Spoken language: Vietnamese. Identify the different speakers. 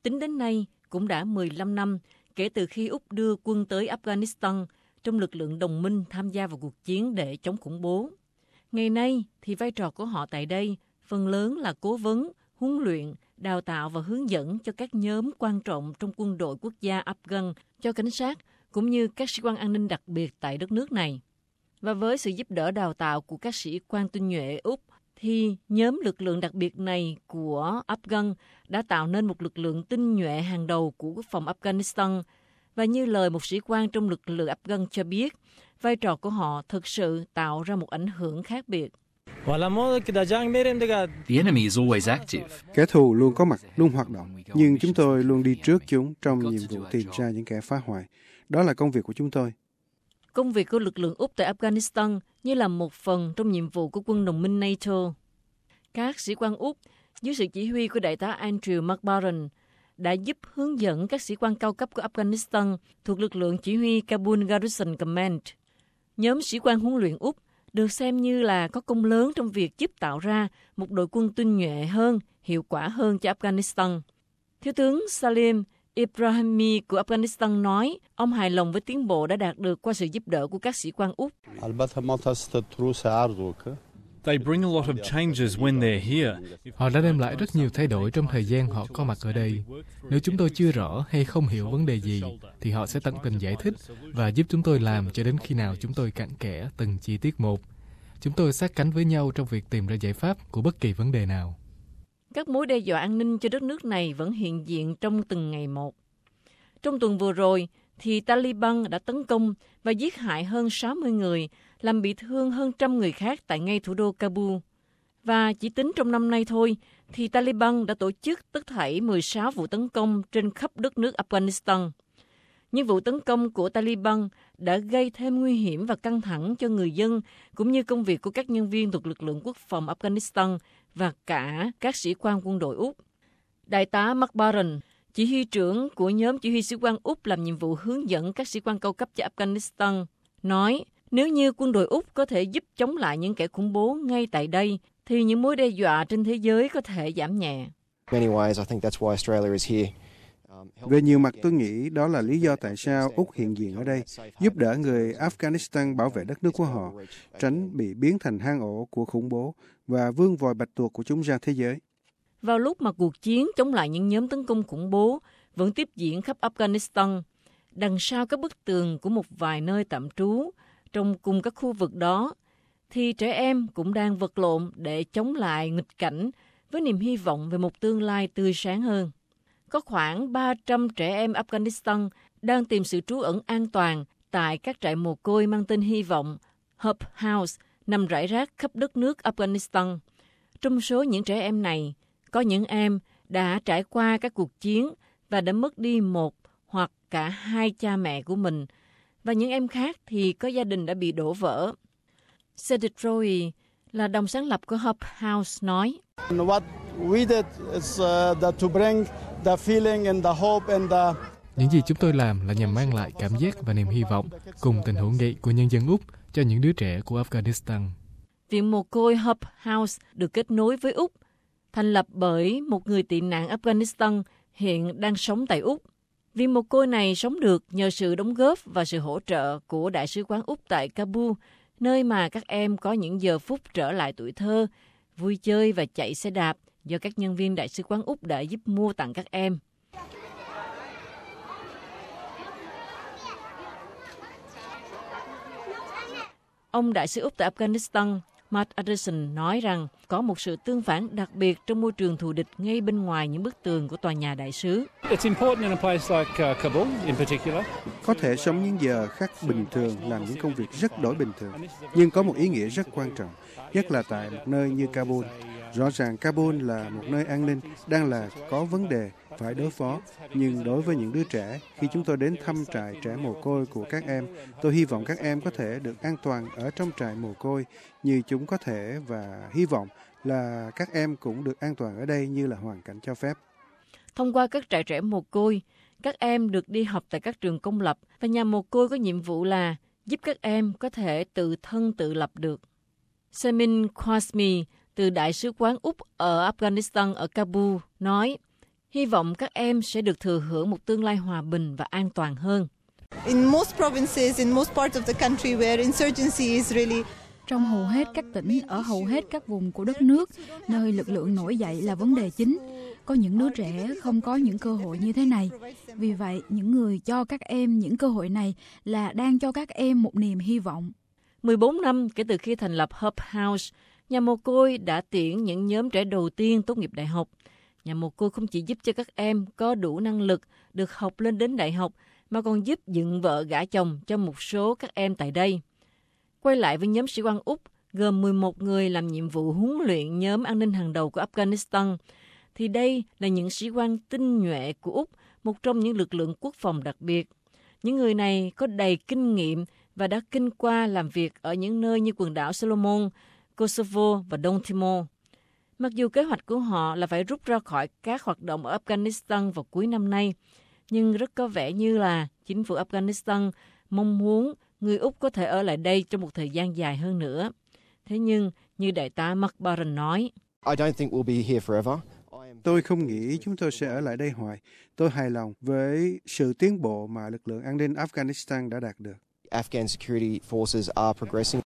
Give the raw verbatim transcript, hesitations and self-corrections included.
Speaker 1: Tính đến nay, cũng đã mười lăm năm kể từ khi Úc đưa quân tới Afghanistan trong lực lượng đồng minh tham gia vào cuộc chiến để chống khủng bố. Ngày nay thì vai trò của họ tại đây phần lớn là cố vấn, huấn luyện, đào tạo và hướng dẫn cho các nhóm quan trọng trong quân đội quốc gia Afghan, cho cảnh sát, cũng như các sĩ quan an ninh đặc biệt tại đất nước này. Và với sự giúp đỡ đào tạo của các sĩ quan tinh nhuệ Úc, thì nhóm lực lượng đặc biệt này của Afghan đã tạo nên một lực lượng tinh nhuệ hàng đầu của quốc phòng Afghanistan. Và như lời một sĩ quan trong lực lượng Afghan cho biết, vai trò của họ thực sự tạo ra một ảnh hưởng khác biệt.
Speaker 2: The enemy is always active.
Speaker 3: Kẻ thù luôn có mặt, luôn hoạt động, nhưng chúng tôi luôn đi trước chúng trong nhiệm vụ tìm ra những kẻ phá hoại. Đó là công việc của chúng tôi.
Speaker 1: Công việc của lực lượng Úc tại Afghanistan như là một phần trong nhiệm vụ của quân đồng minh NATO. Các sĩ quan Úc dưới sự chỉ huy của đại tá Andrew McBaron đã giúp hướng dẫn các sĩ quan cao cấp của Afghanistan thuộc lực lượng chỉ huy Kabul Garrison Command. Nhóm sĩ quan huấn luyện Úc được xem như là có công lớn trong việc giúp tạo ra một đội quân tinh nhuệ hơn, hiệu quả hơn cho Afghanistan. Thiếu tướng Salim Ibrahimi của Afghanistan nói ông hài lòng với tiến bộ đã đạt được qua sự giúp đỡ của các sĩ quan Úc.
Speaker 4: They bring a lot of changes when they're here.
Speaker 5: Họ đã đem lại rất nhiều thay đổi trong thời gian họ có mặt ở đây. Nếu chúng tôi chưa rõ hay không hiểu vấn đề gì, thì họ sẽ tận tình giải thích và giúp chúng tôi làm cho đến khi nào chúng tôi cặn kẽ từng chi tiết một. Chúng tôi sát cánh với nhau trong việc tìm ra giải pháp của bất kỳ vấn đề nào.
Speaker 1: Các mối đe dọa an ninh cho đất nước này vẫn hiện diện trong từng ngày một. Trong tuần vừa rồi, thì Taliban đã tấn công và giết hại hơn sáu mươi người, làm bị thương hơn trăm người khác tại ngay thủ đô Kabul. Và chỉ tính trong năm nay thôi, thì Taliban đã tổ chức tất thảy mười sáu vụ tấn công trên khắp đất nước Afghanistan. Những vụ tấn công của Taliban đã gây thêm nguy hiểm và căng thẳng cho người dân, cũng như công việc của các nhân viên thuộc lực lượng quốc phòng Afghanistan và cả các sĩ quan quân đội Úc. Đại tá McBaron, chỉ huy trưởng của nhóm chỉ huy sĩ quan Úc làm nhiệm vụ hướng dẫn các sĩ quan cao cấp cho Afghanistan, nói nếu như quân đội Úc có thể giúp chống lại những kẻ khủng bố ngay tại đây, thì những mối đe dọa trên thế giới có thể giảm nhẹ.
Speaker 3: Về nhiều mặt tôi nghĩ đó là lý do tại sao Úc hiện diện ở đây, giúp đỡ người Afghanistan bảo vệ đất nước của họ, tránh bị biến thành hang ổ của khủng bố và vương vòi bạch tuộc của chúng ra thế giới.
Speaker 1: Vào lúc mà cuộc chiến chống lại những nhóm tấn công khủng bố vẫn tiếp diễn khắp Afghanistan, đằng sau các bức tường của một vài nơi tạm trú trong cùng các khu vực đó, thì trẻ em cũng đang vật lộn để chống lại nghịch cảnh với niềm hy vọng về một tương lai tươi sáng hơn. Có khoảng ba trăm trẻ em Afghanistan đang tìm sự trú ẩn an toàn tại các trại mồ côi mang tên hy vọng Hope House nằm rải rác khắp đất nước Afghanistan. Trong số những trẻ em này, có những em đã trải qua các cuộc chiến và đã mất đi một hoặc cả hai cha mẹ của mình, và những em khác thì có gia đình đã bị đổ vỡ. Cedric Roy là đồng sáng lập của Hope House nói,
Speaker 5: những gì chúng tôi làm là nhằm mang lại cảm giác và niềm hy vọng cùng tình hữu nghị của nhân dân Úc cho những đứa trẻ của Afghanistan.
Speaker 1: Viện mồ côi Hope House được kết nối với Úc, thành lập bởi một người tị nạn Afghanistan hiện đang sống tại Úc. Viện mồ côi này sống được nhờ sự đóng góp và sự hỗ trợ của Đại sứ quán Úc tại Kabul, nơi mà các em có những giờ phút trở lại tuổi thơ, vui chơi và chạy xe đạp do các nhân viên Đại sứ quán Úc đã giúp mua tặng các em. Ông Đại sứ Úc tại Afghanistan, Mark Anderson, nói rằng có một sự tương phản đặc biệt trong môi trường thù địch ngay bên ngoài những bức tường của tòa nhà đại sứ.
Speaker 3: Có thể sống những giờ khác bình thường, làm những công việc rất đổi bình thường, nhưng có một ý nghĩa rất quan trọng, nhất là tại một nơi như Kabul. Rõ ràng Kabul là một nơi an ninh, đang là có vấn đề phải đối phó, nhưng đối với những đứa trẻ, khi chúng tôi đến thăm trại trẻ mồ côi của các em, tôi hy vọng các em có thể được an toàn ở trong trại mồ côi như chúng có thể, và hy vọng là các em cũng được an toàn ở đây như là hoàn cảnh cho phép.
Speaker 1: Thông qua các trại trẻ mồ côi, các em được đi học tại các trường công lập, và nhà mồ côi có nhiệm vụ là giúp các em có thể tự thân tự lập được. Semin Kwasmi từ Đại sứ quán Úc ở Afghanistan ở Kabul nói, hy vọng các em sẽ được thừa hưởng một tương lai hòa bình và an toàn hơn.
Speaker 6: In most provinces, in most parts of the country where insurgency is really
Speaker 7: Trong hầu hết các tỉnh, ở hầu hết các vùng của đất nước, nơi lực lượng nổi dậy là vấn đề chính, có những đứa trẻ không có những cơ hội như thế này. Vì vậy, những người cho các em những cơ hội này là đang cho các em một niềm hy vọng.
Speaker 1: mười bốn năm kể từ khi thành lập Hope House, nhà mồ côi đã tuyển những nhóm trẻ đầu tiên tốt nghiệp đại học. Nhà mồ côi không chỉ giúp cho các em có đủ năng lực được học lên đến đại học, mà còn giúp dựng vợ gả chồng cho một số các em tại đây. Quay lại với nhóm sĩ quan Úc, gồm mười một người làm nhiệm vụ huấn luyện nhóm an ninh hàng đầu của Afghanistan, thì đây là những sĩ quan tinh nhuệ của Úc, một trong những lực lượng quốc phòng đặc biệt. Những người này có đầy kinh nghiệm và đã kinh qua làm việc ở những nơi như quần đảo Solomon, Kosovo và Đông Timor. Mặc dù kế hoạch của họ là phải rút ra khỏi các hoạt động ở Afghanistan vào cuối năm nay, nhưng rất có vẻ như là chính phủ Afghanistan mong muốn người Úc có thể ở lại đây trong một thời gian dài hơn nữa. Thế nhưng, như đại tá Mark Barron nói,
Speaker 3: Tôi không nghĩ chúng tôi sẽ ở lại đây hoài. Tôi hài lòng với sự tiến bộ mà lực lượng an ninh Afghanistan đã đạt được.